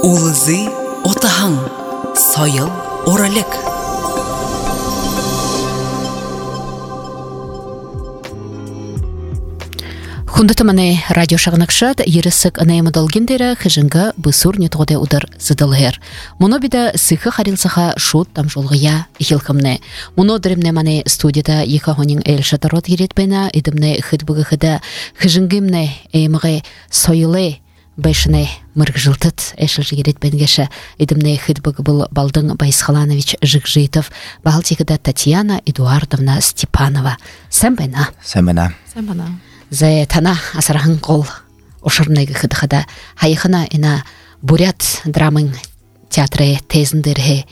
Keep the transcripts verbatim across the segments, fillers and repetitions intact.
Улызы отаһың, сайыл оралек. Хундатаманы радио шагнакшат ересек анаймадал гендера хижинга бысур нетоде удар зыдылгер. Моно бида сыхы харилсаха шут там жолгыя хилхамне. Моно дремне мане студияда ехахонин элшатарот еретбена идемне хидбыгы хида хижингимне эмге сойле Бешне мыргжилтыт эшел еретбенгеше идемне хидбыгы был Балдың Байсхаланович Жигжитов, Балтикада Татьяна Эдуардовна Степанова. Сэмбена. Сэмбена. Сэмбена. Зэ тана асархан қол ошырнайгы хыдыхада хайхына ина бурят драмын театры тезіндерге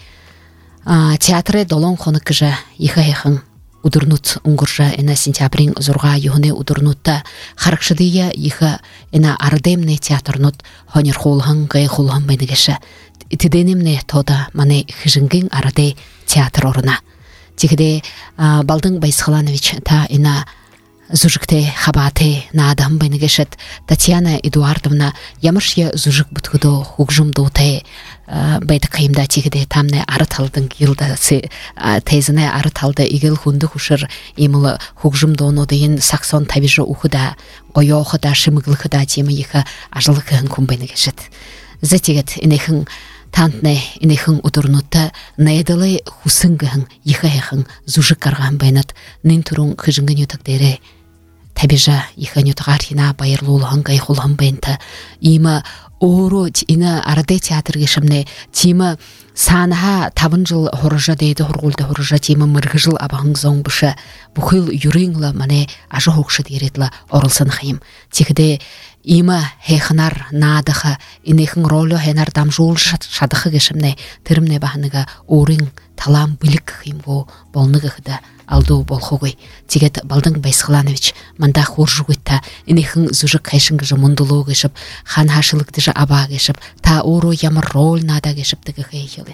театры долон қонық кіжі ехайхын удырнут уңгыржа ина сентябрин зурға юхыны удырнутта харакшыдыя ехы ина ардемне театрнут хонер холхан гай холхан бәнігеші тиденемне тода мане хижингин арады театр орына тегде Балдың Байсхаланович та ина Зужикте хабате на адам бенегешет Татьяна Эдуардовна ямышья зужик бутгудо хугжум доте байтакаимда тигде тамне араталдың гилда тезіне араталды игел хунды хушыр имылы хугжум доно дейін саксон табижы ухуда гойо ухуда шымыглыхыда темі ехі ажылықығын кум бенегешет. Зетегет инехін тантне инехін удурнутта наедалы хусынгығын ехайхын зужик карған бәйнат нин турун хыжынгын ютагдере Табижа иханют гархина байырлуулган гайхулган бента има оро ина арады театр гешимне тима санха табын жыл хорожа дейди хоргулда хорожа тима мыргы жыл абаң зоң быша бухил юрингла мане ажы хокшы деретла орылсын хайым тигде има хехнар надаха инехин роло хенар дамжул шадыхы гешимне тирмне бахныга орин талам билик химго болныгы хыда алду болхогой тигет Балдың Байсхаланович манда хоржугытта инехин зужик кайшынгы жы мундулу гешип хан хашылыкты жы аба гешип та оро ямар роль нада гешип тыгы хейхилет.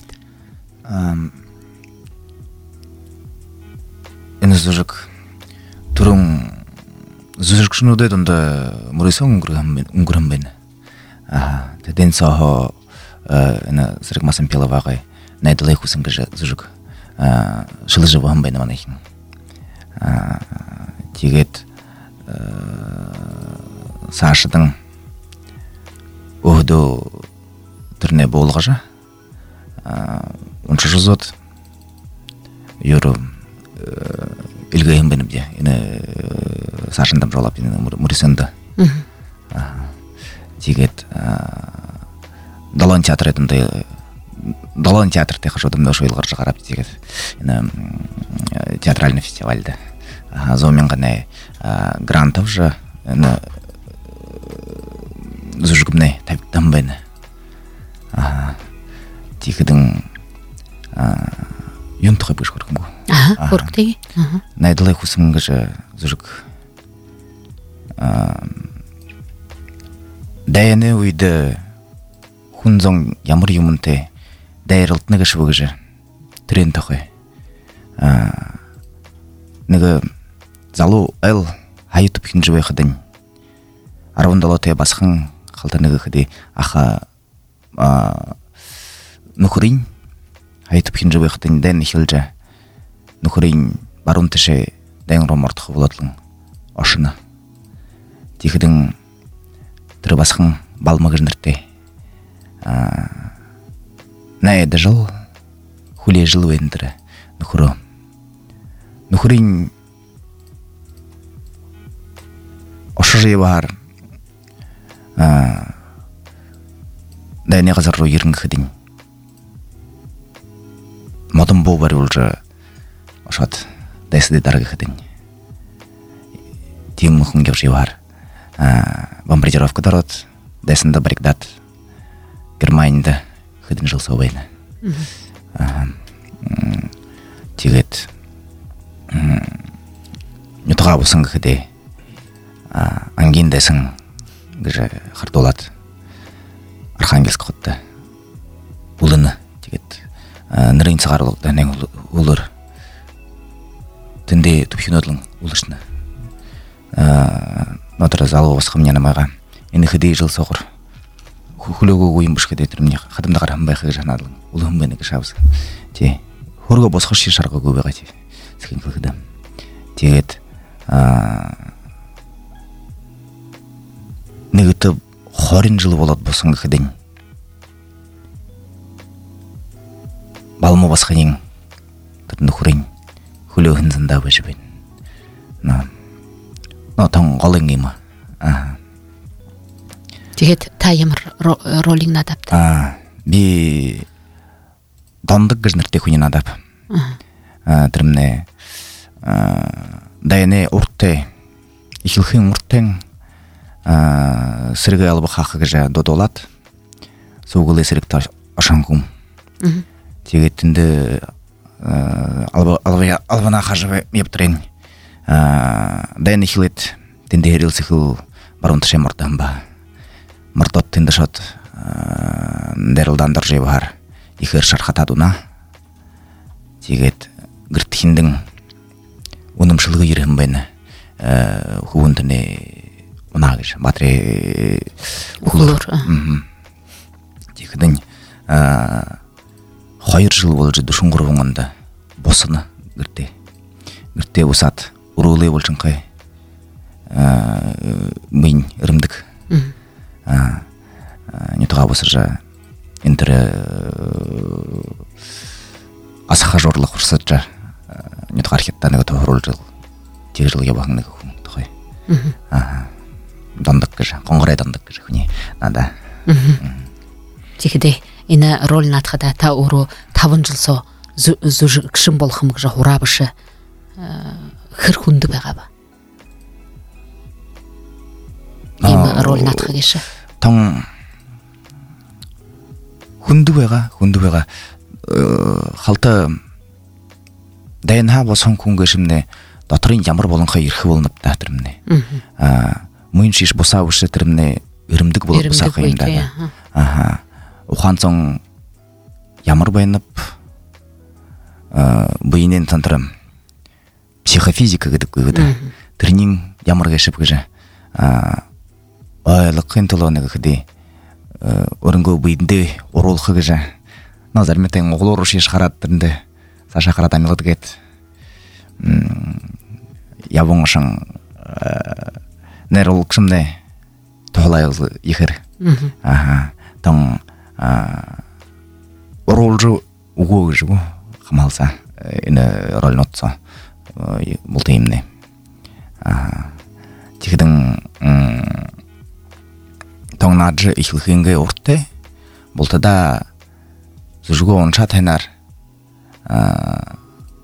Ины зужик турун зужик шынуды донда мурысын уңгырым бен. Теден сахо ины зырык масын пелавагай найдылай хусынгы жы зужик жылы жывы хым бен манайхин. Тегет сашыдың оғыду түріне болға жа оншы жызот юру илгайым бенімде сашындам жолап мұрисынды тегет далан театр етімді далан театр тегі жодымда шойылғыр жағарап тегет театральный фестивальді зомен ғана грантов жа зужгымны табиттан бәні тегідің юнтықы бұш көркім Ага, көрктегі. Найдылай хусымыңғы жа зужг дәйіні өйді хунзон ямыр юмынты дайрылтны кіші бұғы жа түрен тұқы Нығы залу әл хайытып хин жывай қыдың. Арвындалы тәй басқын қалта нығы қыды аха нұқырын хайытып хин жывай қыдың дән хилжа нұқырын барун тіші дәйін ромартықы боладылың ашыны. Текідің түрі басқын балмығы жындыртты. Найады жыл, хуле жыл өйіндірі нұқыры. Нухрин ошыжы бар дәйне қазарру ерінгі қыдың модым бұл бар үлжі ошат дәйсіде дарғы қыдың тем мұхын кевжі бар бомбардировка дарот дәйсінде барикдат Германияда қыдың жыл соғайны тегет нютыға бұсын кіде ангин дәсің гіжі қырдолат Архангельск қотты ұлыны тегет нырын сығарылықта нәң ұлыр тінде түпхен өділің ұлышны нотыры залы басқым нені майға ені қыдей жыл соғыр хүлөөгөө уйм бушгэ дэтрэмний хадамда гарам байхыг жанаалын улам бэнэг шавс тий хөргө босгош ши шаргаагүй байгаа тий зэхин хэлэхэд тэгээд аа нэгт хорин жыл болоод босон гэхэд балму басхын тэр нөхрийн хүлөөхөн зандаа байж байна на но тон голын юм аа тэгээд та ямар ролинг надад аа би дандаг гэж нэртэй хүний надад аа тэрмнэ аа дайны уртэ ихлхэн уртэн аа сэргэ алба хах гэж додолат суугуулэ сэрэгт ашангум тэгээд тэнд алба алба албана хажав яптрин аа дайны хилэт тэнд хэрэлсэхүү баруун ташаа мартан ба мартот тэнд шот дэрэлдан дэржээ бахар ихэр шархатадуна тэгээд гэрт хиндэн үнэмшилгë ирэхэн байна хүүндэнэ унаагш батрэ өглөр тэгэхэд аа хоёр жил болж душин гурван онд босно гэртээ гэртээ усаад өрөөлөө болжинхай аа минь өрөмдөг аа нэтга босржа энтер асха жорлох урсажа нэтга архитта нэг тохируулж тэгжлэг явах нэг хүн тохой аа дандаг гэж гонгорой дандаг гэж хүний надаа тэгэхдээ энэ роль наатхада та өөрөө таван жил соо зүжигшин болох юм гэж хураа биш хэр хүнд байгаа ба ийм роль наатах гэж тон хүнд байгаа хүнд байгаа халта дайнха босон хүн гэшмнэ дотрын ямар болонхоо ирэх болно та тэрмнэ аа мөн шиш бусаа үш тэрмнэ өрөмдөг болох бусаа юм даа аха ухаанцон ямар байнап аа бинэн тантрам психофизика гэдэг үг тэрний ямар гэшив гэж аа ойлгохын тулд нэг хэдий өрөнгөө бидэндээ уруулах гэж наа зармитэн углуур шиш хараад тэрэндээ цаашаа хараад амьгад гээд явон шан нэрулгшмнэ тоолай ихэр аха тон уруулж өгөө гэж үү хамаалса энэ роль нотцоо мултимнэ аа тэгэдэн тоннаж ихлхингээ уртэ бултада зүжгөө унчаа танаар аа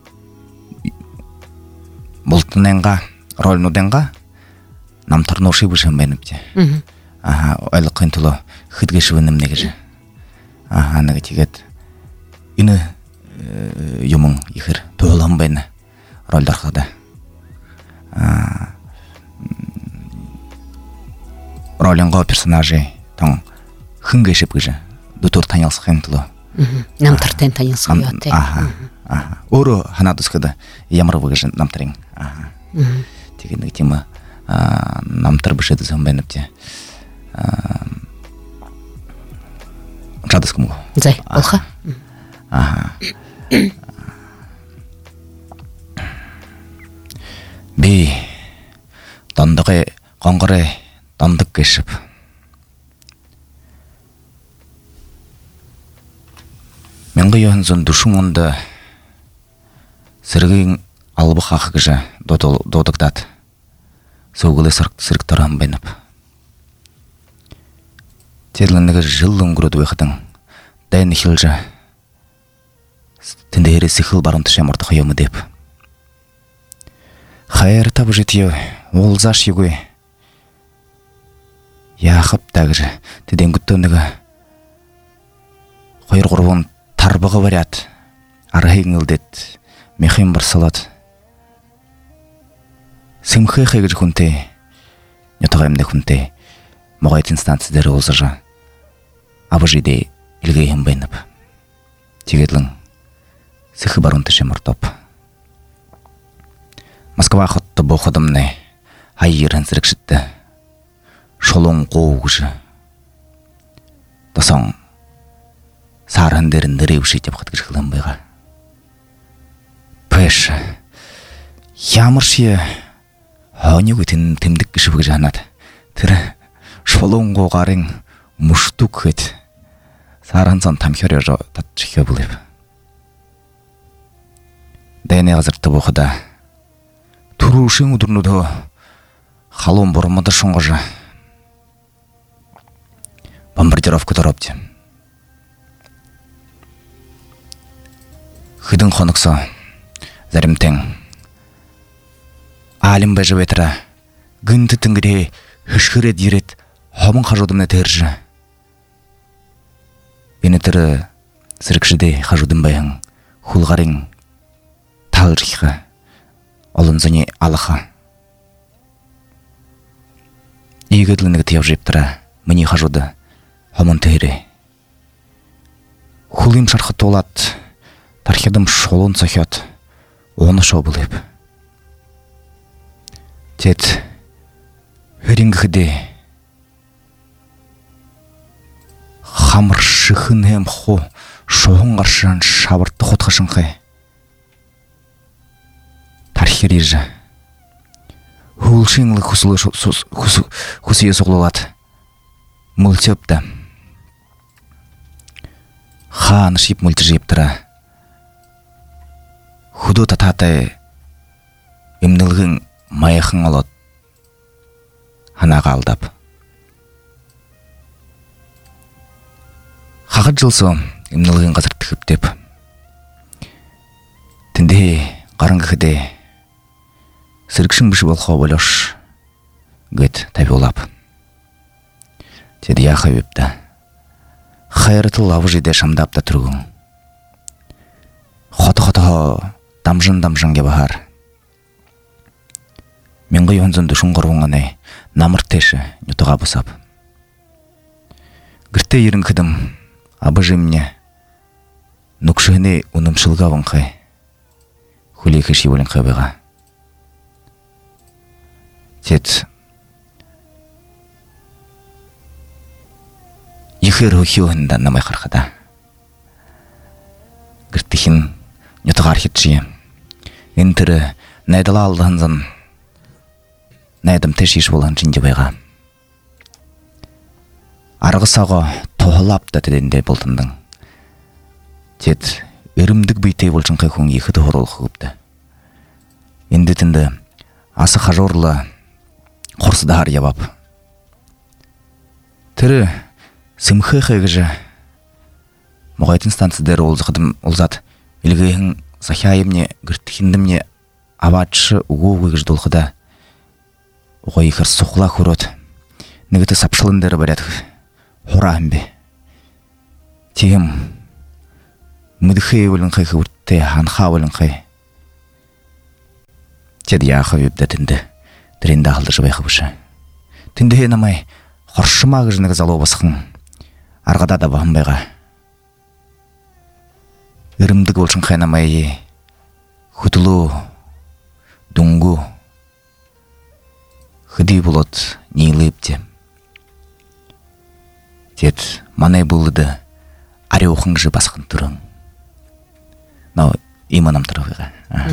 бултнэнга роль нудэнга намтар нуушиг биш юм байна гэж аа ойлгохын тулд хэдгэш үнэмнэ гэж аа нэг тэгээд энэ юм ихэр туулан байна роль дарахада аа ролинго персонажи тон хэнгэшэп гэж дотор танилцахын тулд намтартай танилцах юу те аа аа өөрөө ханаад үсгэд ямар вэ гэж намтрын аа тэгээд нэг тийм аа намтар биш гэдэг юм байна те аа жадск муу зай болха аа би дандгаа гонгорой дандаг гэшв мянган зун душин онд сэргийн албах ах гэж дуудагдаад суугуулээ сэрэг таран байна. Тэр нэг жил өнгөрөөд байхад дайн ихэлж тэнд хэрэг сихэл баруун ташаа мордох юм дэв. Хайр табжитё уулзаш югүй яахав та гэж тэдэнгөтөө нэг хоёр гурван тарбага бариад арахын үлдэт мехим барсалаад сэмхэхэ гэж хүнтэй ятгаа юм хүнтэй могойт инстанц дээр уулзаж абажидэ илгээ юм байна. Тэгэдлэн сэх баруун ташаа мордоп Москва хотто боходомны хайр хансрэгшдэ шолон гоогш Тосон сарын дерін нөреуші деп қатқыш қылын байға. Пэш, ямыршие хоню гүтін тімдік кіші бүгі жанат. Тірі шолуын қоғарың мұштук ғыт. Сарансан тамхёрё жо татчхё булып. Дэне газырты бохуда. Турушин удурнудо халон бормада шоңгожа. Бомбардировка торопти. Хыдын хонуксо заримтең. Алим бэжы ветра. Гынты тынгыре хышхырет ерет хомын хажудымны тержі. Бенетірі сірікшіде хажудым байың хулғарың талырхиға олынзыне алыға. Егедлінігі тияв жептіра мені хажуды хомын тәйрі. Хулым шарқы толат, тархедім шолын сахет, оны шау бұлып. Тет өрінгіде Хамыр шықын әм хо шоғын қаршыған шабыртты қотқашын қай. Тархер ержі. Хулшыңлы хусые соғлылат. Мүлтепті. Хан шип мүлті жептіра. Худу тататай емнілгің майықың алат. Ханаға алдап. Хағыт жылсы емнілген қазір түкіп деп. Тінде қарыңғы қыде сірікшін бүші болқау болыш гөт тәбі олап. Теді яқы өпті. Хайрыты лавы жеде шамдап та тұрғын. Хоты-хоты дамжын-дамжын ге бағар. Менгі йонзын дүшін құрғынғаны намыр теші нүтіға бұсап. Гірте ерін кідім абыжы мне нүкшіні унымшылға выңқай. Хулекі шиволін қайбыға. Тет ехі рухи ойында намай қарқада. Гіртіхін нүтіғар хетші. Энтірі найдала алдығынзын найдым теш еш болған жинде байға. Арғысаға тоғылап да теденде болтындың. Тет өрімдік бейтей болшын қайқуң екі тұғырыл қығыпты. Енді тінді асы қажорлы қорсыдағар ябап. Түрі сымхы қайғыжы мұғайтын станцидері олзықыдым олзат үлгейін сахайымне гүрттікіндімне абатшы ұғы ұғығыж долқыда ұға екір соқыла көрет. Нігіті сапшылындары барят Хурам бе. Тем мүдіхей өлін қайқы өртте анха өлін қай. Теді яқы өбді тінді. Діренді ақылды жыбайқы бұшы. Тінді енамай қоршымағы жынығы залу басқын. Арғада да бағым байға. Үрімдік олшын қайнамай хүтілу, дүңгу, хыди болот нейліп де. Тет манай бұлыды аре оқың жы басқын тұрың. Нау иманам тұрғыға.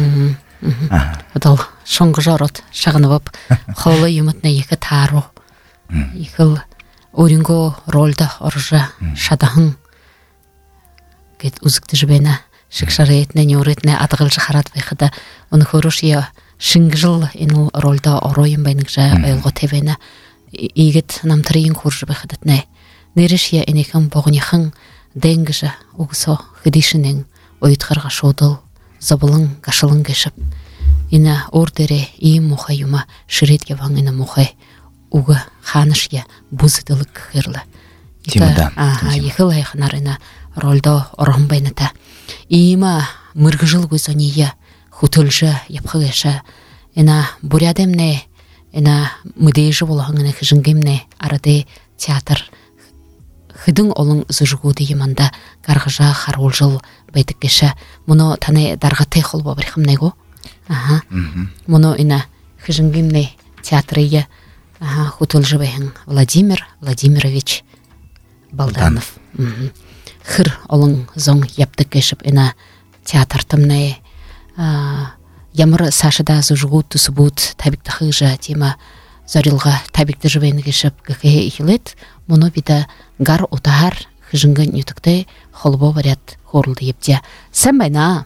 Адал шоңғы жарот шағыны бап қолы юмытна екі тару. Екіл өрінгі ролда оржа шадағын. Кет үзікті жібені шықшары етіне неуретіне адғыл жықарат байқыда. Оны көріш е шыңғы жыл енул ролда оройын байнық жа өйлғы тебені. Егет намтырыйын көржі байқыдатны. Нерішия енекін боғынеқын дәңгіжі ұғысо хыдишінен ойытқарға шодыл, забылың қашылың кешіп. Ина ордере ие мұхай юма шыретке ваңына мұхай ұғы қанышке бұзыдылық қырлы. Тимада. Ехіл айқынарына ролда орғын байныта. Иема мұрғы жыл көзіне хутылжы епқы кеші. Ина бурядемне, ина мүдейжі болғыңына кіжінгемне арады театр Хыдың олың зүжігуді еманда қарғыжа қарол жыл бәйтік кеші. Мұны таны дарға тайқыл бабырқым найго. Мұны ина хыжынгемне театрыйы хутылжы бәйін Владимир Владимирович Балданов. Хыр олың зоң яптык кешіп ина театртымны ямыр сашыда зужгут тусубут табикті хыжа тема зорилға табикті жывайны кешіп гкхе ихилет, мұны бида гар отахар хыжынгын ютыкты холбо варят хорлды епте. Сән байна?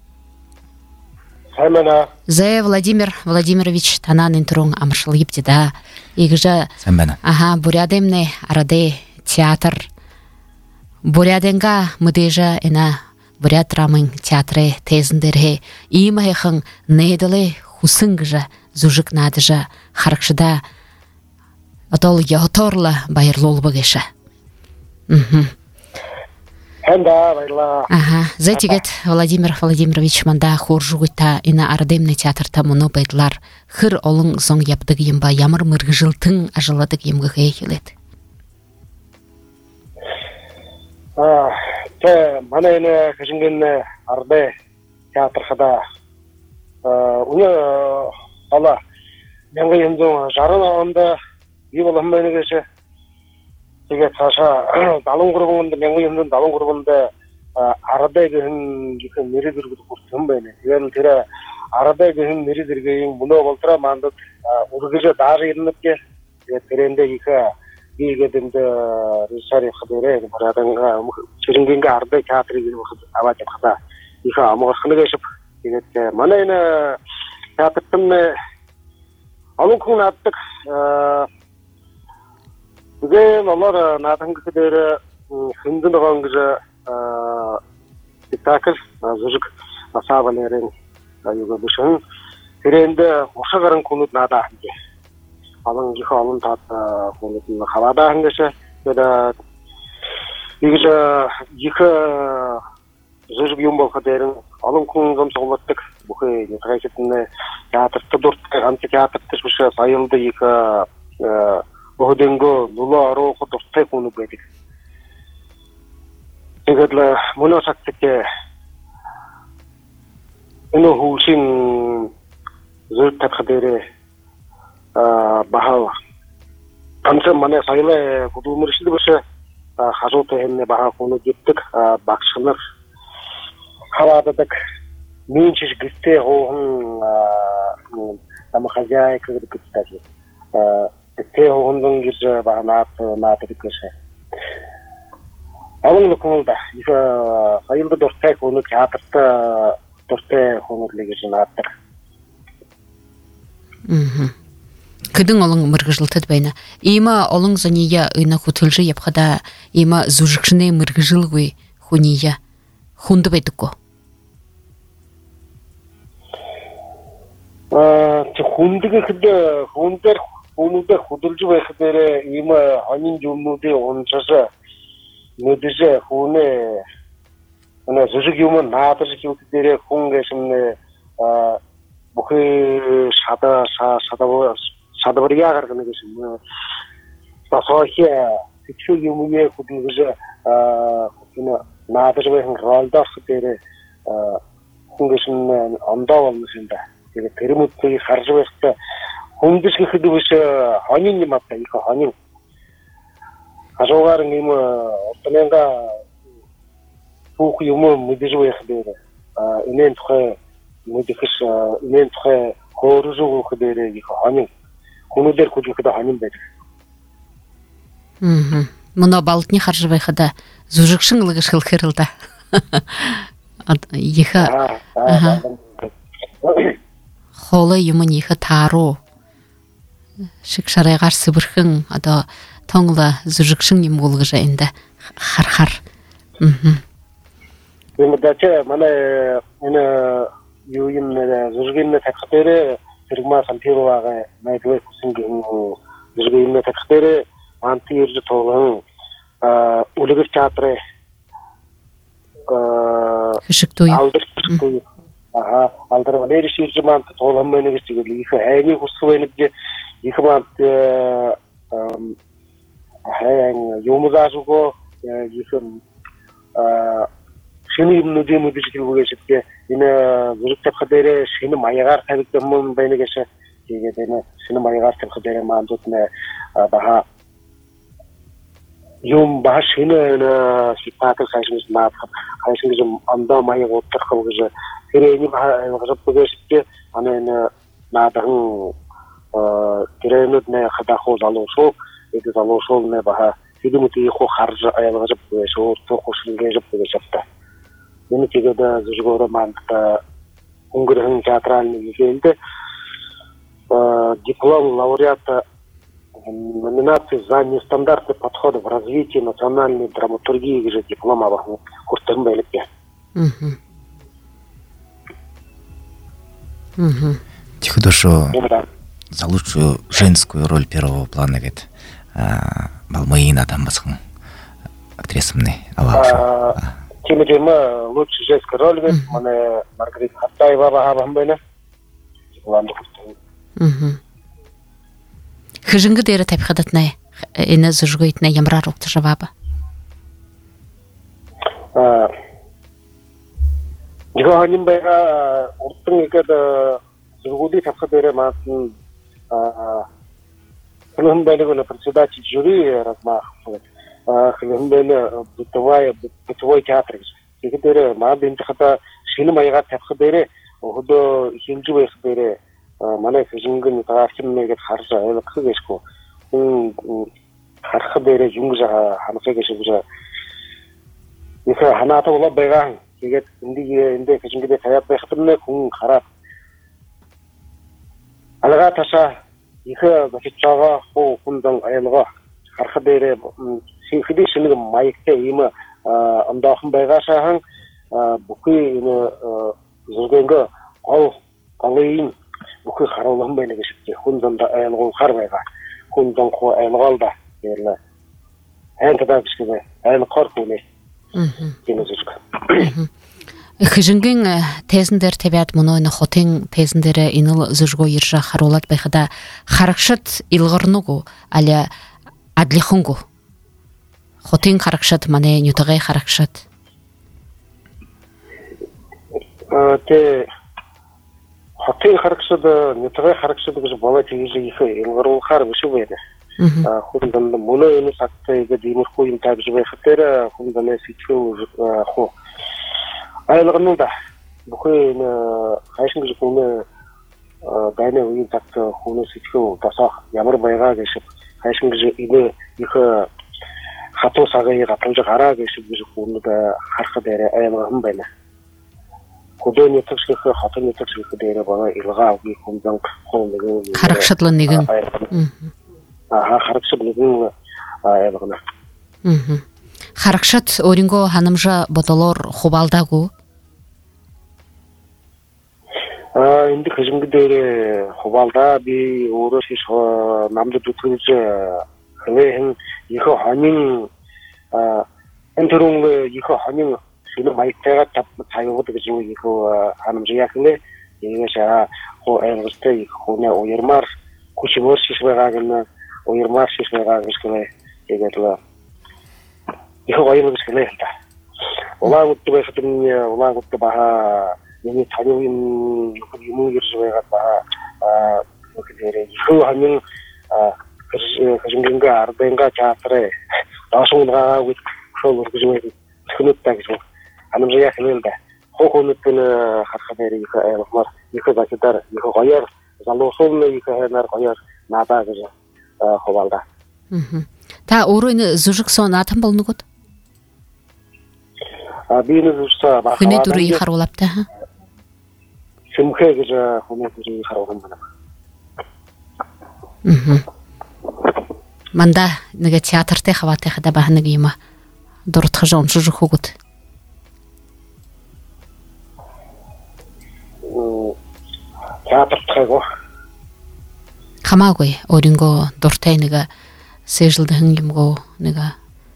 Сән байна. Зе Владимир Владимирович танан интруң амыршыл епте да. Игжа... Сән байна. Ага, бурядемне арады театр. Буряденга мыдежа ина буряд рамын театры тезіндерге имайхың нейділі хусыңгыжа зужик надыжа харакшыда атол яуторла байырлол бігеша. Хэнда байла. Ага, зетигет Владимир Владимирович манда хоржугыта ина ардемны театрта мұны байдлар хыр олың зоң яптык емба ямыр мыргы жылтың ажыладык емгі хейхилет. Те манайны хыжынгенне арды театрхада уны ала менге емдон жарына онда биболам мене кеше теге таша далын курбунда менге емдон далын курбунда арада ген гихэн нэридэргүд хүрсэн байна. Тэгээд тэр арада ген нэридэргийн мөнөө болтра мандад ургэж дааж ирнэпке тэгээд тэрэндээ гиха гигэдэнд рисари хадэрэ бараданга чирингинга арда театрыг аваад явахта иха амгорхны гэшп тэгээд манайна театртын алукун атдаг тэгээ нолор наатанг дээр хиндэн гонгж спектакль зужиг асаавалэрэн аюуга бишэн тэрэндээ ушагаран күнүүд надаа хингэ алан гиха алан тат хүнүүд нь хавада хингэшэ тэгээд игж гиха зужиг юм болох дээрэн алан күн зам соглоттык бүхэ нэгэжэтнэ театрт дурт антитеатрт биш баялды гиха бохдэнго нула ароо дуртай күнүүд байдаг. Тэгээд л мөнөө сагтээ энэ хүчин зүйт татхадэрэ бахал анца манай сайлаа гудумэршил биш хажуутай хэмнэ бахал хүнүүд гитдэг багшнар хаваадаг минчиш гитэ хоон там хозяйка гэдэг тэ хоон гис баанат наатдаг гэсэн. Аван лукулда иха сайлда дуртай хүнүүд театрт дуртай хүнүүд л гэж наатдаг. Мм. Кыдың олың мыргыжылтыд байна. Има олың зания ына хутылжы япхада има зужикшны мыргыжылгы хуния хунды байдыко. А чи хундыгы хыды хундэр хүнүүдэ худалж байх дээр има анин юмнуудын уншаа мэдээж хүнээ ana zujig юм наадаж хийх дээр хүн гэшмнэ бүхий шада шада шадаврия гаргана гэсэн. Тасахи фичүү юм яа хөдөлгөж энэ наадаж байх ролдох дээр хүн гэшмнэ ондоо болно юм да. Тэгээд тэрмүүдийг харж байхдаа хүндэж гэхэд биш хонин юм аа их хонин. Ажуугаар юм ортонга бүх юм мэдэж байх дээр энэн тухай мэдхэш энэн тухай хөөрөжөөх дээр их хонин хүмүүдэр хүлэхэд хонин байдаг. Мм. Мөн балтны харж байхада зүжигшин лагш хэлхэрэлдэ. Иха. Холой юм иха таару. Шикшарайгаар сыбырхын одоо тонгла зүжигшин юм болгож энэ хар-хар. Мм. Мэдээч манай энэ юу юм нэ зүжигнэ татхтэрэ зэрэгмаа сампируугаа найдвар хүсэнгийн зүжигнэ татхтэрэ антирж тоолон а үлгэр театры а хишгтүй аа алдар валери ширжман тоолон мэнэ гэж их айны хүсвэнэ гэж их манд хаян юмзаажуго их а шинэ юмнуудын мэдээж хэрэгжүүлж энэ зүрх тавих дээр шинэ маягаар тавигдсан юм байна гэж тэгээд энэ шинэ маягаар тавих дээр маандууд нэ баха юм башина сипаты хайшмыз нап хайшмыз анда май оттар кылгыжы керени гажап бөгөсүттү анан надаң керенетне хадахо залошо эди залошолне баха сидимути хо харжы аялгажап бөгөсө то кошулге жап бөгөсөптө мени тегеде зужгора мантта унгрын театральный келди диплом лауреата номинации за нестандартный подход в развитии национальной драматургии же диплом об куртым байлыкке. Тихо душу за лучшую женскую роль первого плана говорит Балмаина там басхан актрисамный Аллах. Тема тема лучшая женская роль говорит мане Маргарита Хаттаева бахабам байна. Диплом куртым. Хыжыңгы дері тәпіқадатнай, әні зүргөйтіне ямрар оқты жавабы? Жығағанын байға ұрттың екеді зүргөді тәпіқадері масын Хылығын бәлігіні председатель жюри размах. Хылығын бәлі бытовой театр. Екедері ма бентіқата шыны майға тәпіқадері оғыды хенжі байқадері манай хыжыңгын тарафтымнегет харжа эле кыгешко ун харха бере жунгжа хамсегеше бужа иха ханата ула байган кегет инди инде хыжыңгыде таят байхтымне кун харап алга таша иха баччага хо кундан аялга харха бере синхиди шиниг майкте има андахын байгашахан букы ины зургенге ал алыйын бүкіл қараулығын байлы кешіпте, хүнданда әйілғол қарбайға, хүндан қо әйілғалда, ерлі. Әнтіда кішкіде, әйіл қар көне, дені зүргі. Хыжыңгын тезіндер тебят мұнойны хотен тезіндері иныл зүргі ержа қарулат байқыда қарақшыт илғырнугу, әлі адлихунгу. Хотен қарақшыт, мане нютағай қарақшыт. Те... Хотел харакшыды, нетағай харакшыды күзі бала тегізі ехі, елғырыл қар бүші бәйді. Құндан мұны өні сақты егі деймір қойым тәбізі байқыттері, құндан әсеткі қо. Айлығының да, бұқы өні қайшын күзі құны дайны өйін тәкті құны сеткі тасақ ямыр байға кешіп, қайшын күзі үйді ехі қату сағы еға таңжы қара кешіп күзі құны да қарқы дәрі айлығын бәйді. Кудо не так что хата не так что дերը бала илга уги кумдан қолдығы Харакшатлы нэгін. Аха, харакшат нэгін айлығына. Харакшат оринго ханымжа ботолор хубалдагу? Инди хыжымды дері хубалда би оры шиш намды дүткізі хылайын ехі ханин энтерунғы ехі ханин Шыны майықтайға тапы тайығыды күзі екі ханымжы яқылы, еңеша қо әйілғысты екі қоны ойырмар, күшімөр шешбайға күні, ойырмар шешбайға күшкілі егетілі. Екі ойылы күшкілі елді. Ола ұтты байқытымне, ола ұтты баға, мені тануын үймін ержібайға баға, екі ханын күзімгенге ардайынға театры, дашыңынға өт шол үргізімейді, түкінетті күзім. Анымжы яқылылды. Хоқуныттыны қарқадары екі айлықмар, екі закидар, екі қойар, залошолны екі әйнар қойар, нада күзі қобалда. Та оройны зүжік сон атын болны көт? Бейіні зүжіса бақылады. Хүне дұры иқар олапты? Сүмке күзі хүне күзі иқар олым бұным. Манда неге театрте хаваты қада бағыны кейма дұрытқы жон зүжік хугыт? Театр тқайго. Қамагой, оринго дұртай неге сейжилді хынгимго неге?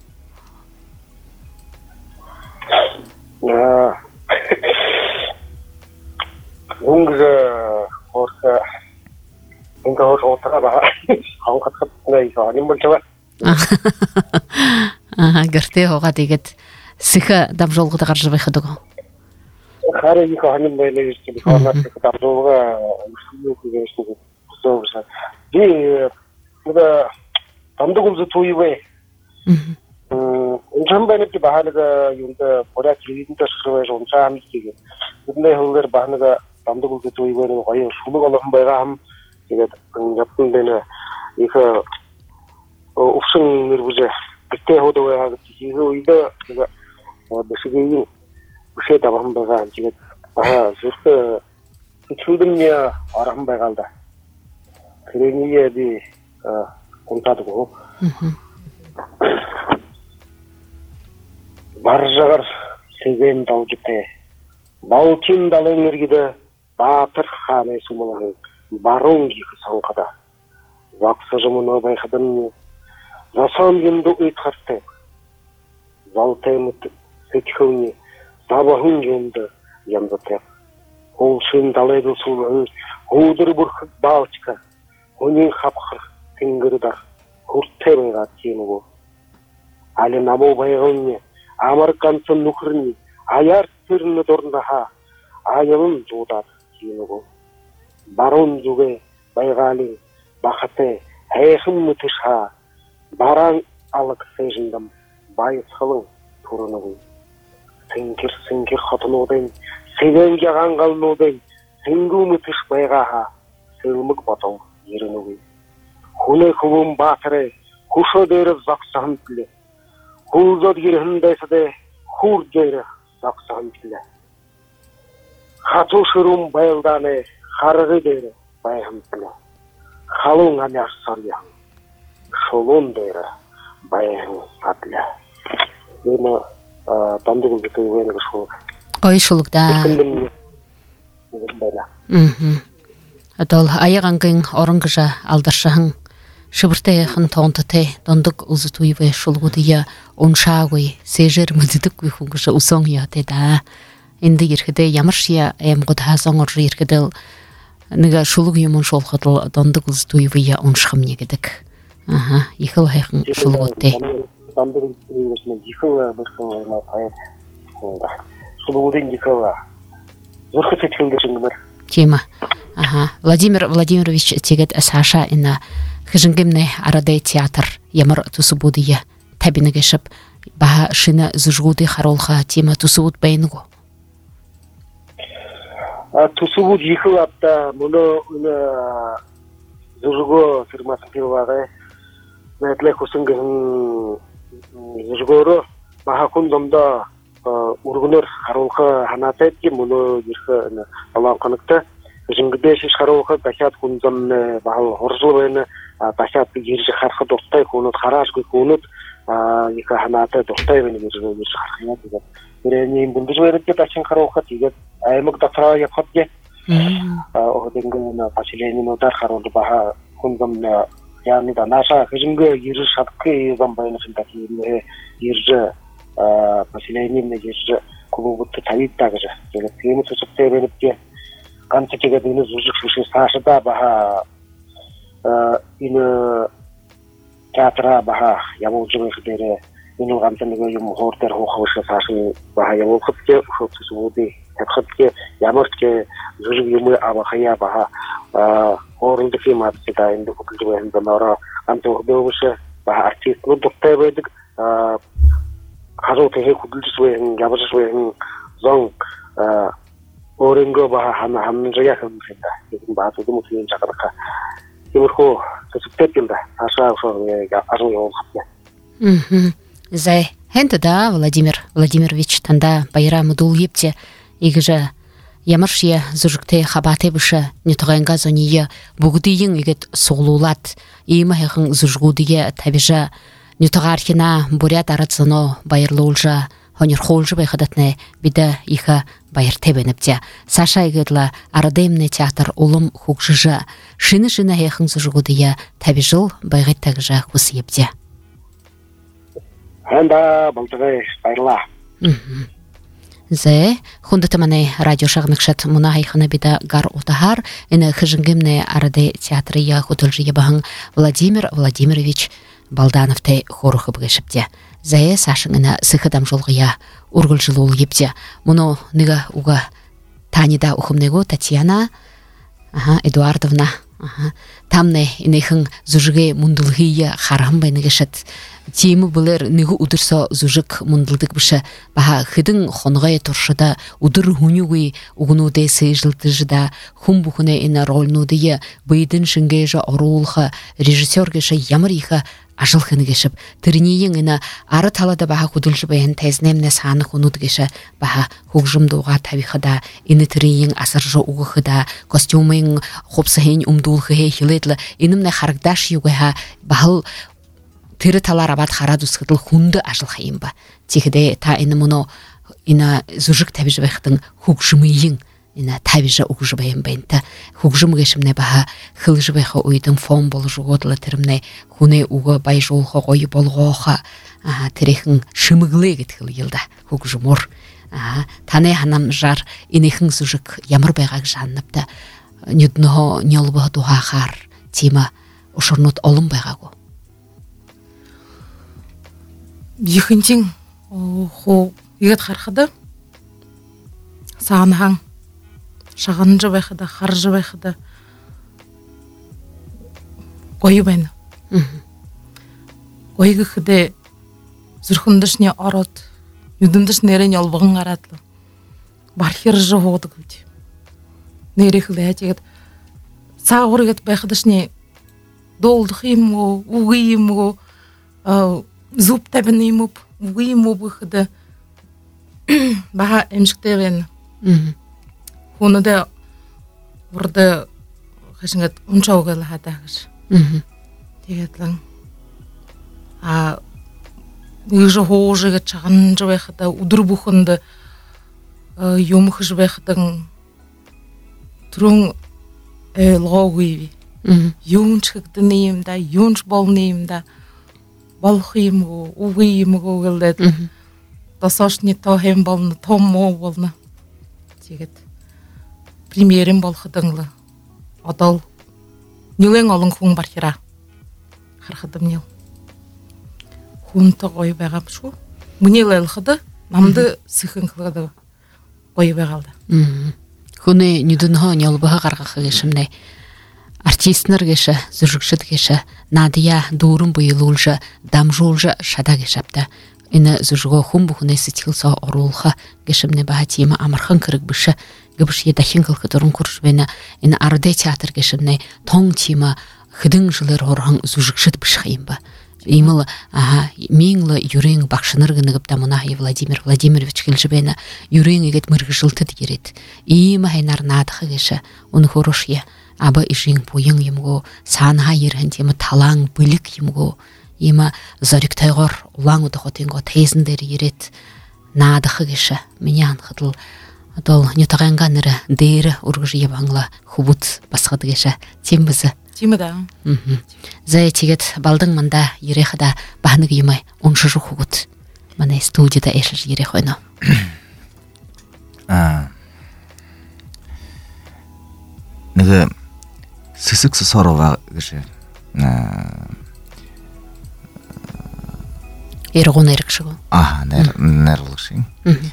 Үнгізі орсы, үңгі орсы отыра баға, қауын қатқытында есі аним болча бар. Гірте оға дегет сықы дабжолғыды қаржы байқыдығы? Хары екі аним байлы ешті, бекалар сықы дабжолға ұшылы өкіге ешті бұзауыша. Бей, бұда тамды күлзі туй бай. 운전반에 바하는가 윤다 보라 길인다 스르에서 운사함이 되게 근데 흘러 바하는가 담도 그 도이고는 거의 수능 올라온 바가 함 이게 yaptım beni 이거 옵션 ನಿರ್부제 그때 호도야 이거 이거 제가 무슨 무슨 답 한번가 지금 아 저거 출근이야 알아 한번 간다 그러니에디 어 공타도 баржағар сеген дау жіпте баутин далеңергіді батыр ханы сумалың барон екі санқада вақсы жымыны байқадың засан енді ұйтқарты залтаймыт сөткеуіне забағын жөнді ямдыты ол шын далайды сұлғын ғудыр бұрқық балчқа оның қапқыр теңгірдар құрттайбайға теңігі әлі наму байғынне Американцын нұқырни, аяр түріні дорындаға, айылын жудар кейінігі. Барон жүге байғали, бақыты, әйхін мүтішға, баран алық сейжіндім, байысқылың тұрынығы. Сіңкір-сіңкір қатынудың, сегенге қанғалынудың, сіңгі мүтіш байғаға, сөлмік батау ерінігі. Хуны құлым батыры, құшы дәрі зақсағын тілі. Хулзод гирхндайсаде хур дейрі зақсаған тілі. Хату шырум байылданы харығы дейрі байғым тілі. Халуң амяр сарияң, шолун дейрі байғым атлі. Деймі тамдығын бүті өйінігі шолық. Ой шолықда. Адол аяғанғын орынғыжа алдаршағын Шыбыртай хан таунтате дондук узутуйве шулгудия оншагой сежер муддук вихунгша усong я теда инде ирхеде ямаршия эмгодха сонгор ирхедел нега шулуг юмон шолхотл дондук узутуйве я оншхамне гедек ага ихыл хайхан шулгутте дондук узутуйве ихыл бирхыл на пает шулгудин ихыл зурхете чилдешингмер тема ага Владимир Владимирович тегет Саша ина Хыжынгымны арадай театр ямар тусубудия табинегешіп баха шина зужгуды харолха тема тусубуд байныгу. Тусубуд ехал атта мұны зужгу фирмасын пилвағы мәтлі хусынгын зужгуру баха күндомда ургуныр харолха ханатайт ке мұны ешкі алан қаныкты Жингде шиш харолха бахят күндомны бахал хоржыл байны бахят ержі харқы дұрттай көңіт, қарашқы көңіт, екі ханаты дұрттай бәні ержі харқына деген. Бірінен бұнды жойрытке ташын қарауға тегет, әймік дақтыра яқат ге. Оғденгі пашиленің өтар қарауды баха күндомны, яғни да наша хыжынғы ержі шатқы езам байны шындаки ержі пашиленің ержі күлігітті тавиттағы жа. Кемі түсіпте бәніпке қансы кегет үні зүржік шүші сашыда баха ini teatra baha yawo jwe khidere inu gamtene go yum horter ho khawsha sashi baha yawo khutke khutsuudi khutke yamorke zuri yum aba khaya baha horun de fi mat sita indu khutke hen damara anto khobusha baha artist no dokte bedik kharo te he khudulswe hen yabaswe hen zong orengo baha han han jaya kham sita ikin baha tu mutin jakarka Имерху сутепилда аша шоя ажу ёлхапне. Мм. Зай хенте да Владимир Владимирович танда байра мудул епте игже ямаршия зужукте хабате буша нетоганга зония бугдиин игет суглулат има хын зужгудие табижа нетогархина бурят арацно байрлуулжа хонер холжу байхадатне бида иха байр тебенепте Саша игетла арадемне театр улум хукжыжа шины-шины хын зужгудия табижыл байгат тагжа кусыепте. Ханда болтыгы байрла. Мм. Зе хундатамане радио шагныкшат муна хайхана бида гар утахар эне хыжынгымне араде театрия хутулжы ябахан Владимир Владимирович Балдановтай хорухы бгешипте. Зае Сашыңына сыхыдам жолғыя ургыл жылуыл епте. Мұны ныға уға танида ухымнего Татьяна ага, Эдуардовна Ага. Тамне инехэн зужге мундулгия харам байнагашат. Тиму булер нигу удырса зужик мундулдык бише баха хидин хонгай туршада удыр хунюги угнуде сейжилтыжда хум бухуне ина рольнудия быйдын шингежа орулха режиссёргеша ямриха ажылхыныгешіп тирниен ина ары талада баха худулжы баян тезнемне саны хунудгеша баха хугжымдуға табихада ины тирниен асыржы угыхыда костюмын хопсыхен умдулхыхе хилетлы инымне харагдаш югэха бахыл тиры талар абад харадусхытыл хунды ажылхайын ба тихіде та ины мұно ина зужик табижы байхтың хугжымыйын ина табижа угжы баян байнта хугжым гешімне баха хылжы байха уйдың фон бол жуғыдылы тірімне хуне уғы бай жолға қойы болғоға тірехін шымыглы кетхіл елда хугжымор тане ханам жар инехін зужик ямыр байгак жанныпта нюдного нелбы дуға қар тима ұшырнут олым байгагу Ехінтің ху егет қарқыды сағынған шағынжы байқыды, қаржы байқыды қойы бәйні. Қойы күді зүрхіндішіне арот, юдымдыш нерен елбығын аратлы. Бархер жығуды күді. Нере күді әтегет. Сағыр егет байқыдышіне долдықым о, уғыйым о, зуб табыным оп, уғыйым о бұқыды. Баға әмшікті бәйні. Оны да орды қашыңғат ұншауғылы хатағыш. Дегетлің. Үйжі хоғыжығы чағын жабайқыда ұдыр бұқынды еміқі жабайқыдың тұрың әйілғау көйбі. Юншықты нейімда, юнш бол нейімда, балқыйым ғо, ұғыйым ғо ғылдады. Дасашны тахем болны, том мол болны. Дегет. Примерім болқыдыңлы. Адал. Нелен алың хуң бархира. Қарқыдым нел. Хунты қойы бағап шу. Мұнел әлқыды, намды сықын қылғыды қойы бағалды. Хуны нүдінға нелбіға қарқақы кешімне. Артистнер кеші, зүржікшіт кеші, надия дұрын бұйылулжы, дамжулжы шада кешапты. Ина зүржіға хун бұхыны сетілса орулға кешімне баға тиема амархан кірік бүші. Гыбыш едахин кылкы турун куршбена ин арде театр кешимне тоң тима хыдың жылыр орхан зужикшит бишхайымба. Имыл ага меңлы юрең бакшыныр гыныгыпта мунахи Владимир Владимирович келжбена юрең егет мыргышылты дигерет. Има хайнар надхы кеше уны хорошия аба ишин пояң юмго санха ерген тема талаң билик юмго има зарик тайгор улаң удохотинго тезиндер ерет надхы кеше менян хыдыл Адол нютағанға нірі дейірі ұрғыжы ебаңла хубут басқады кеша. Тем бізі? Темі да. Зая тегет балдың манда ерехада бағынығы емай оншы жу хугут. Мана студияда әшіж ерех ойны. Нығы сысық сысорова кеші. Ерғон әрік шығу. Аха, нәрғылық шың.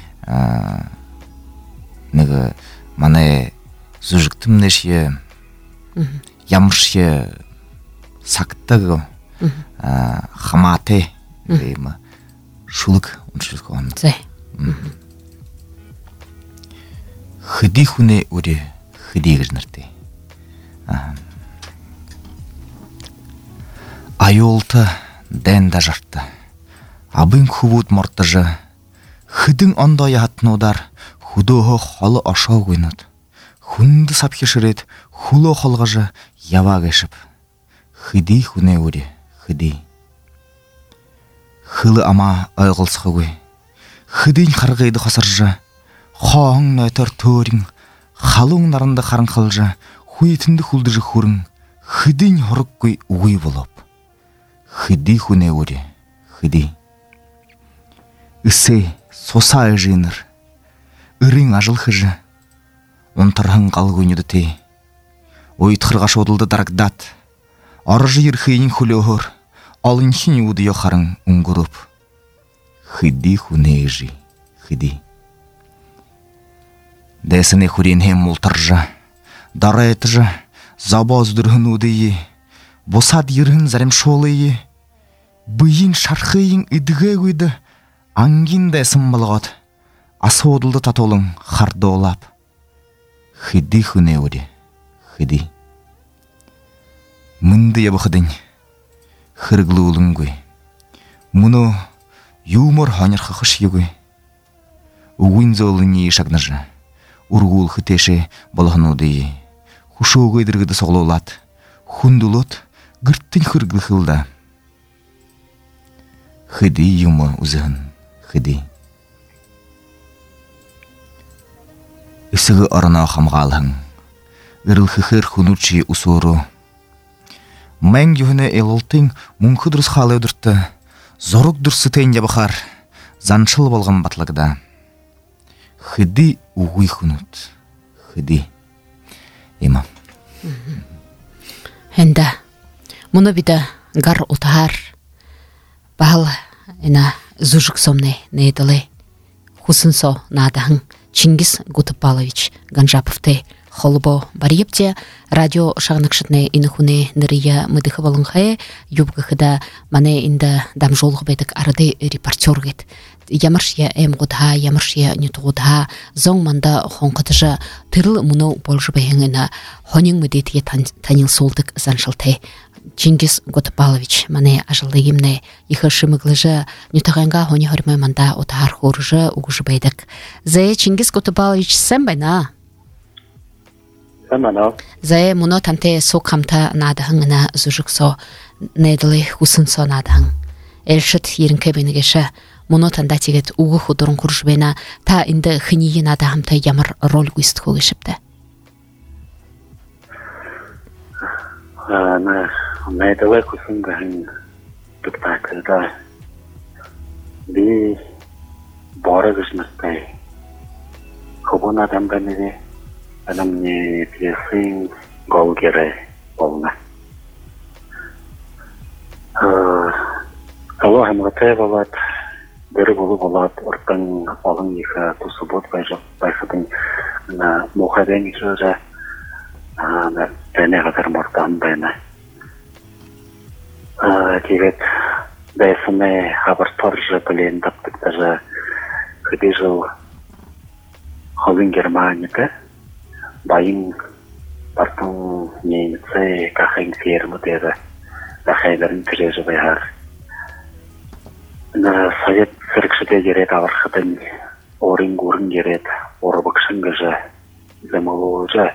Нығы маны зүжіктім неші ямыршы сақтығы хаматы шулық ұншылық оған. Зай. Хыди хуне ури хыди гыжнырды. Айолты дән да жарты. Абын хубут мортыжы. Хыдың анда яхатнудар. Худоғы халы ашау көйнат. Хунды сапхешірет, хуло халғажы ява кешіп. Хыди хуне ури, хыди. Хылы ама айғылсығы көй. Хыдың қарғайды қасыржы. Қауың нөтір төрің. Халың нарынды қарын қылжы. Хуетінді хулдыжы хурың. Хыдың хорық көй уй болып. Хыди хуне ури, хыди. Үсі соса жиныр. Үрің ажыл хыжы, онтарғын қалғы өнеді тей. Ойытқырға шодылды дарагдат, аржы ерхейін хүлі оғыр, алын хин уды яқарын ұңғырып. Хыди хуне жи, хыди. Дәсіне хүрен хем мұлтаржы, дара етіжі, забоздырхын удыйы, босад ерхын зарим шолыйы, быйын шархыйын идыгэ гүйді, ангиндай сымбалғат, асодылды татолың харды олап. Хыды хүне өді, хыды. Мынды ябықыдың, хырглы улың гөй. Мұны юмор ханырқы қыш егөй. Угын золыны шагнажа, ургул хытеше балғын өді. Хушо гөйдіргіді соғлаулат, хундулот гырттың хырглы хылда. Хыды юмы ұзығын, хыды. Исығы арына қамғалың, ырылхыхыр хунучи усору. Мәң юхіне елолтың мұңқы дұрыс қалы өдіртті, зорық дұрсы тәйін жабықар, заншыл болған батлығыда. Хыды уғый хунут, хыды. Ема. Әнді, мұны биді ғар ұтағар, бағыл әна зүжік сомны нейділі, хусын со надағын. Чингис Гутыпалович Ганжаповты холбо барьепте радио шагнакшытны инхуне нырия мыдыхы болынхае юбгахыда мане инда дамжолғы бәдік арады репортер гет. Ямыршия эм гудха, ямыршия нютугудха, зоң манда хонқытыжа тырыл мұны болжы бәйіңіна хонин мүдетіге танил солдық заншылты. Чингис Гутыпалович мане ажылды емне ихы шымыглыжы нютағанға хони хөрмай манда отағар хорыжы уғыжы бәйдік. Зәе Чингис Гутыпалович сән байна? Сән байна. Зәе мұны тамте со қамта надығыңына зүжік со нәділі хусын со надығың. Әлшіт ерінке бенігеші мұны танда тегет уғы худырын құрыш бәйна та инді хынейі надығымта ямыр рол гүйсті қоғышыпты. Найдалай кусындаһын спектакльда би бора гышмастай хобона дамбанеде адамне пьесын голгере болна. Алло хамгате болат, бері болу болат, ұрттан алың ека тусубот байшыдың на мухаден еші бәне қатар мұрттан бәне. Кевет бәсіне хабар торжы білен таптық даже күді жыл Холын Германияда байын бартын немеце кахайн фермы деді лахайларын тірежі байғар. Совет сірікшіде керет аварқыдың орын-көрін керет орыбықшын гыжы зәмілі жы.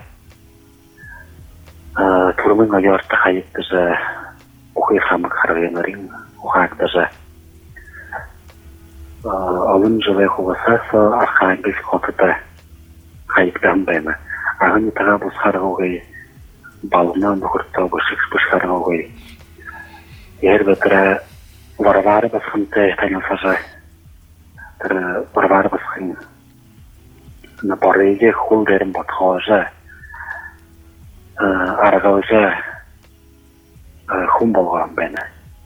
Турмын ойарты қайытты жы оқи қамы қарғенерін оқақты жы. Алын жылай құғысасы арқаңыз қотыды қайыптан бәймі. Ағын етіға бұсқарға оғай балына мұғырттау бұшық бұшқарға оғай. Ер бәтірі варвары басқынты тәнілса жай. Варвары басқын на барыге құл дәрін батқау жай. Арғау жай құм болған бәймі.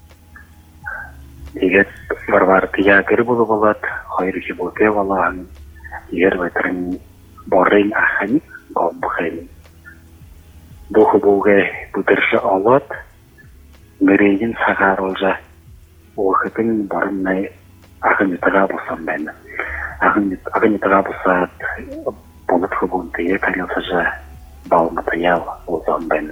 Егер варвары тиягір болу болады, қайрығы болбе болаған. Егер бәтірін баррын ахани гомбхен. Доху болге будыршы алат, мөрейін сағар олжа. Оғытын барыннай ағын етіға болсам бәні. Ағын етіға болсад, болытқы болынтыйы кәлінсі жа балматаял олзам бәні.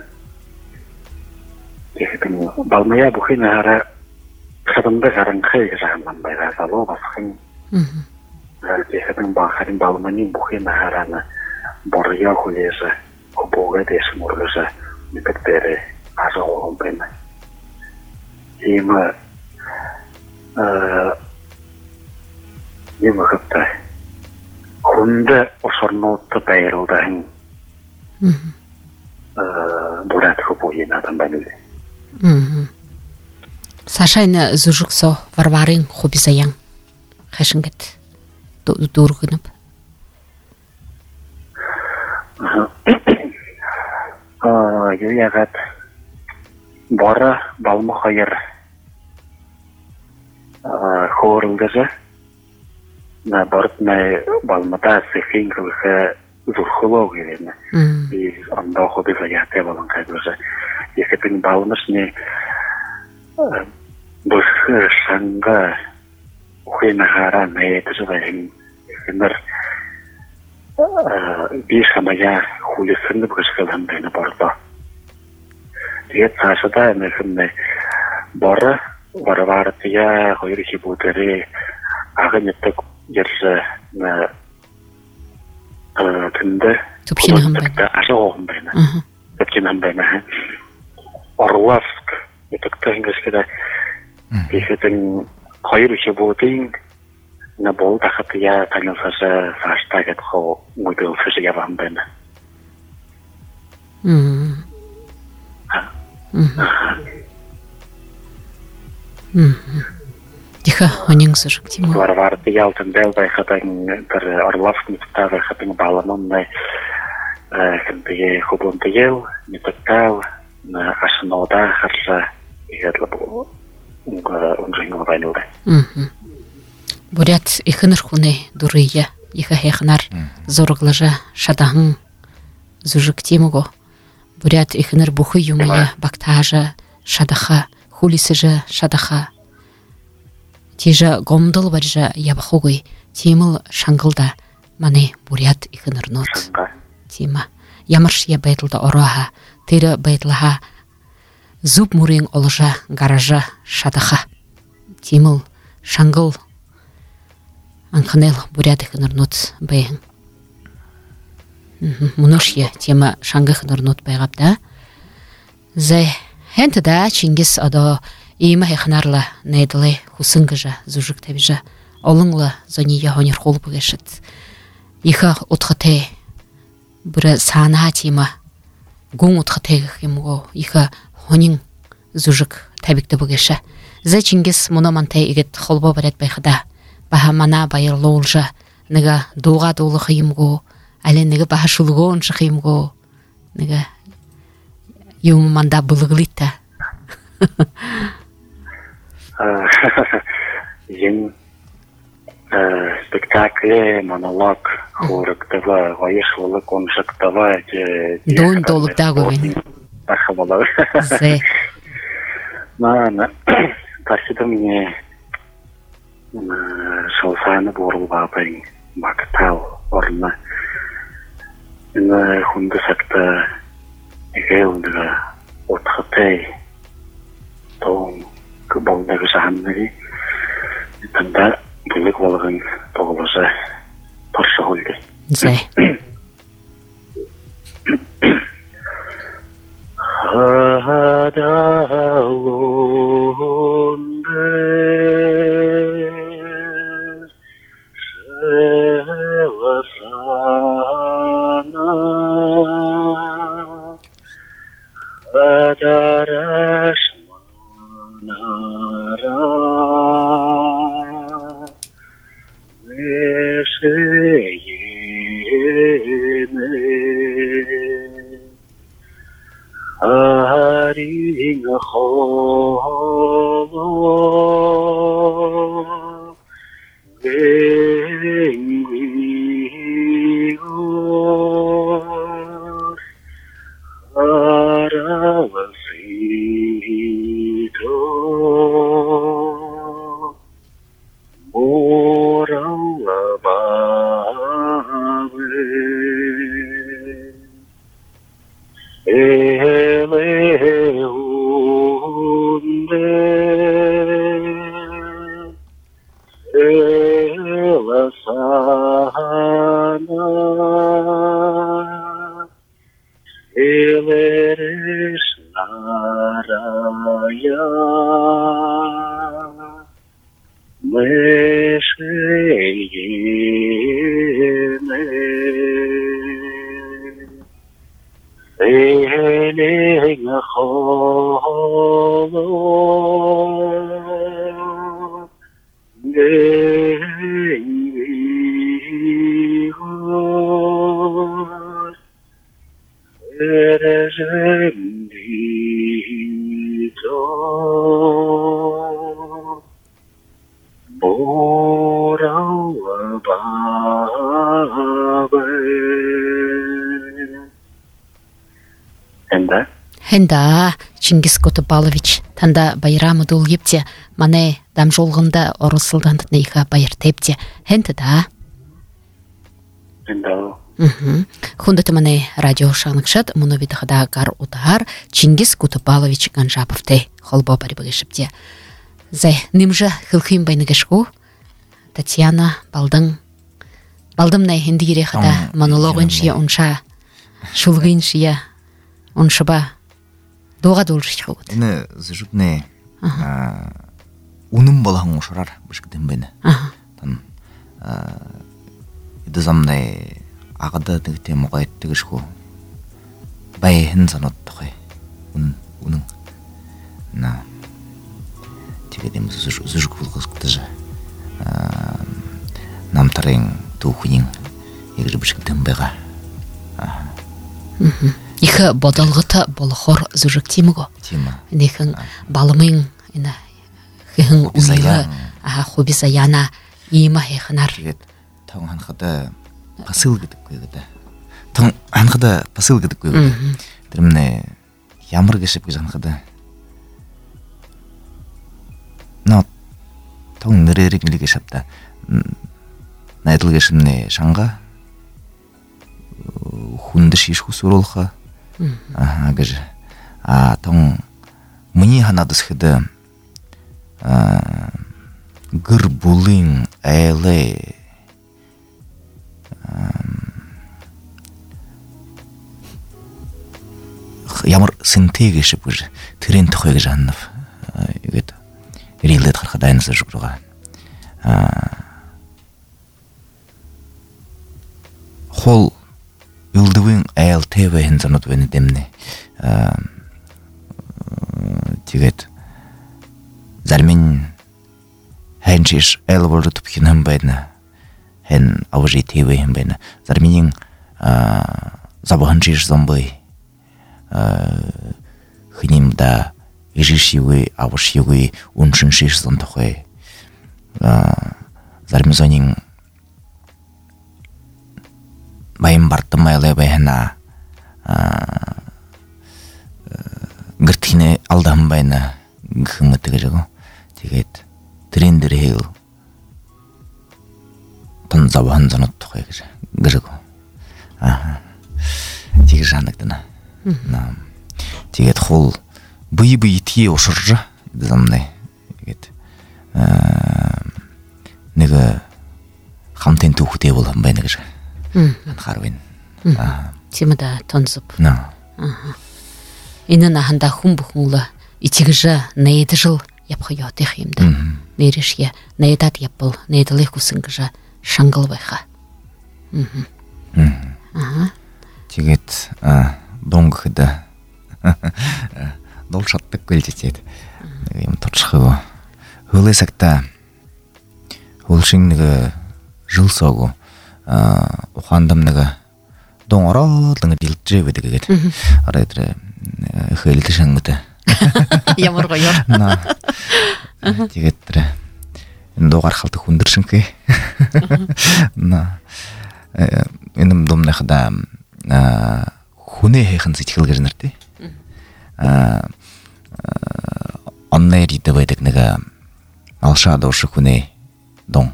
Балмая бұхын ағара қадымды қарыңқы жағынан байға зало басқын. Кехетін бағарын балманин бұхын ағараны борыя хулежі, құбуға дешім ұрлыжы мүкіттері ажы оғын бәні. Емі емі ғыпты құнды ұшырнотты бәйірілдіғын бұрат құбу ен адам бәні. Сашайны зүжіксо варварын хобизаян қашынгет дұрғынып. Юяғат бары балмы қайыр қорылды жа. Барытмай балмыда сықин қылығы зурхолог ирene. И анда ходы заятэ балан кайдыржа. Екетин балнышне бус шанга ухинахара найтыжвайын. Хинар биш хамая хулисынны бгышкалан бэна бордо. Тэгээд цаашдаа нэрхэмнэ бора варвартия хоёрхи бүтэрэ агнэтэг ярса на тэндэ тупчин хамбайна ашоо хамбайна тупчин хамбайна орласк этэгтэй ингээс тэгээд хоёрхи бүтэн на бол дахтя танасаа фаштагет хоо модел фэшига хамбайна м м Диха онин сушк тимо. Варвар ялтан бел бай хатан тер орлавк митав хатан баланон на хэнтэгэ хобон тел митав на ашнода харса ихэтлбо унга унжинго байнура. Мм. Бурят ихнэр хуне дурыя иха хехнар зорглажа шадахан зужик тимого. Бурят ихнэр бухы юмая бактажа шадаха хулисыжа шадаха Тижа гомдол баржа ябахугой тимыл шангылда мане бурят ихнырнот. Тима. Ямарш я байтылда ороха, тыра байтлаха зуб мурин олжа гаража шадаха. Тимыл шангыл анханел бурят ихнырнот бэйн. Мунош я тема шангы ихнырнот байгапта. Зэ хэнтда Чингис адо Има хехнарла нейдле хусынгыжа зужик табижа олыңла зония хонер хол бугешет. Иха утхате бура сана тима гун утхате химго иха хонин зужик табикте бугеша. За Чингис мономанте игет холбо барет байхда. Баха мана байырлолжа нега дуга дулы химго але нега баха шулгон шхимго нега юм манда булыглита. Ен спектакле, монолог, хорыктава, вайышлы коншактава, Дон долук дагуин. Бахавала. Зе. Мана, тасида мне шалсаны борылба бай мактал орна. Ина хунды сакта эгеундыга отхатай тоң кыбалдагы шаханныги танда бүлік болығын тоғылыжы торшы холды. Зе. Хадалонды шеласана хадараш манара вешеене Аринга холо венгвиго аравасито моралабаве Eleunde Elasana Eleres Naraya Mesheyene Eling holo Gengigos Eres bendito Хенда Чингис Кутупалович танда байрамы дул епте мане дам жолғында орысылдан тнейха байыр тепте. Хенда да? Хенда. Хундаты мане радио шаңықшат мұны бедіғада гар утағар Чингис Кутупалович Ганжаповте холбо бари бігішіпте. Зай, нимжа хылхим байнығышку Татьяна балдың балдымнай хенді кереқада монологын шия ұнша шулғын шия ұншыба доға должышқы өт. Ені зүжікне ұным балағың ұшырар бұшқыдың бәні. Идызамнай ағыда дігіте мұғайт дігішку байын санаттықай ұның. Тегедем зүжік бұлғыз күтіжі. Намтарың туғынын егір бұшқыдың байға. Иха бодалғыта болықор зүрік тиміго. Тима. Нехін балымың, хихін ұлығы, хубизаяна има хехінар. Тауң ханқыда пасыл кедік көйгіді. Тауң ханқыда пасыл кедік көйгіді. Діріміне ямыр кешіп көз ханқыда. Тауң нірерігілі кешіпті. Найдыл кешіміне шаңға хунды шишку суролха. Ага, гаже. А там мне ханадыс хыды гыр булын айлы ямар сынтеге шып гаже. Тірен тұқойғы жаннов. Рилдет қарқадайнысы жүгіруға. Хол Юлдывың әйл тәуі хінзанут вәні демні. Тегет зармен хэн шеш әйл болды тұпкен хім бәйді. Хэн ауыжи тәуі хім бәйді. Зарменің забығын шеш зомбай. Хінім да ежеш еуі, ауыш еуі, ұншын шеш зонтықой. Зармен зонің байым бартты майлай байына гіртхіне алдам байына гіміті кежігі. Тегет трендер хейл тон забағын занот тұқай кежігі. Теге жанықтына. Тегет қол бұй-бұй тие ұшыржы замдай. Неге қамтен тұқыте болам байына кежігі. Харвин. Тимада тонзып. Инын ахында хум-бұхыңлы итігіжі нейді жыл япқы йоты хеймді. Нейрешке нейдат япыл, нейділі күсінгіжі шаңғыл байға. Тегет доңғы қыды дол шаттық көлдетеді. Тұршығы го. Хөлі сәкті хөлшіңнігі жыл соғу ухандамныга доң оралдыңы дилтже бедегет. Арайдыры хөлі тішіңміті. Ямар ғойор. Тегеттірі доғар қалты хүндіршіңкі. Енім домнықыда хүне хейхін сетхіл кежінірді. Оннай рейді бәйдікнігі алшады ошы хүне доң.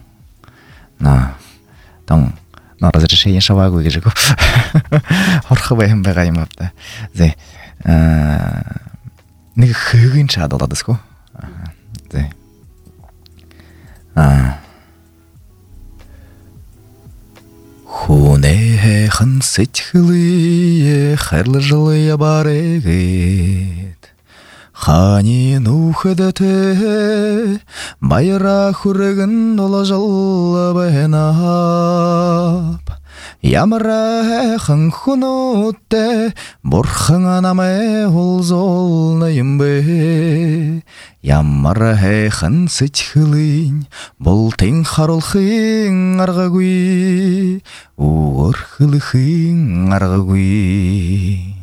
Доң на разрешение шавагу кежігі. Орқы байым байғайым апта. Зай неге хүйгін шады оладыз ко. Зай Хуне хейхін сетхілі қарлы жылы бар егет. Ханин ухыдыты байра хүрігін ола жылы байнап. Ямыра хың хунутте бұрхың анаме ол золнайым бе. Ямыра хың сетхілін бұл тең харылхың арға көй. Уғыр хылыхың арға көй.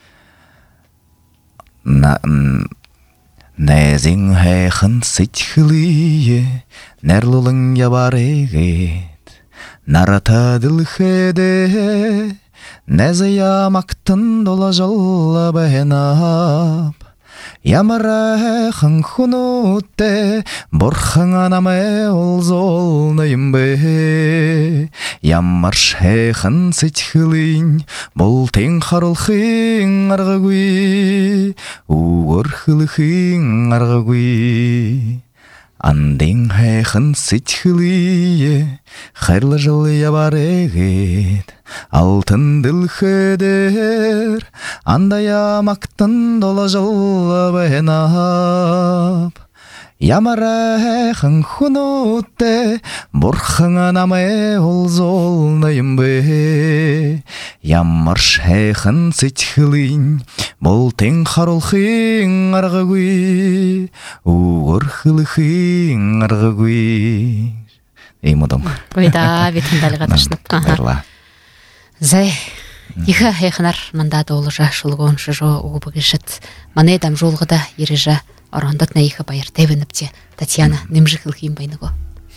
Нәзің хайхын сетхіліе нәрлілің ябар егет. Наратадыл хеде нәзиямактын дола жылла бәйнап, ямарахан хунутте, борханганаме ол золнайым бе, ямаршайхан сетхилин, бол тен харылхин аргагуи, угорхилхин аргагуи. Андың хайхан сетхилие, хайрлы жылыя барегет, алтын дыл хедер, андая мактын дола жылы бәйнап. Ямарайхан хунутте, борханганаме ол золнайым бе, ямаршайхан сетхилин, бол тен харылхин аргагуи, угорхилхин аргагуи. Ей мудым. Ойда бетіндалыға ташынып. Байырла. Зай, иха хайханар манда долыжа шылғын жыжо уғыбығышыт. Мане дам жолғыда ережа орандат на иха байыр тәбініпте. Татьяна, немжі қылхим байныго.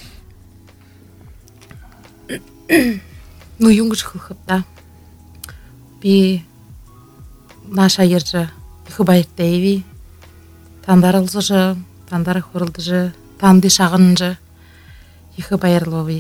Ну, юнгыш хылхыпта. Би наша ержі иха байыр тәйви. Тандарылзы жы, тандары хұрылды жы, танды шағынжы. Иха байырлови.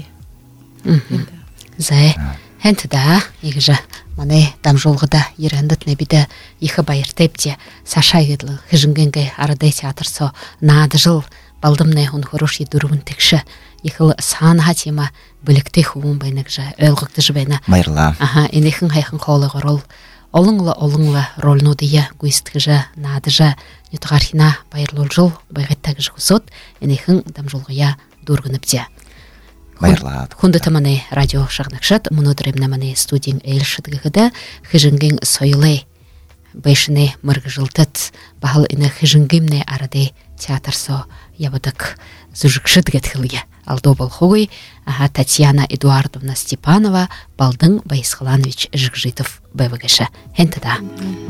Зай, хэнті да, егіжі, мане дам жолғыда ерендіт небіді иха байыр тәпте. Саша еділі хыжынгенге арыдай театрсо нады жыл балдымне он хороший дұруын текші. Ихыл саанға тема бүлікте хуын байнық жа, өлгікті жы байна. Байырла. Аха, енехін хайхын қолығы рол. Олыңлы олыңлы ролну дия гуисткі жа, нады жа, нетіғархина байырлол жыл байғеттәгі жы құсот, енехін дам жолғыя дұрғыныпте. Байырла. Хунды таманы радио шағнақшат, мұнодырымна маны студийн әйілшідгігі хыжынгын сойлы байшыны мұрғы жылтыт, бағыл іні хыжынгымны арады театрсо ябыдық зүжікшіт гетхілге. Алдо бол хугой, Татьяна Эдуардовна Степанова, Балдың Байсхаланович Жикжитов бәвігіші. Хенті да.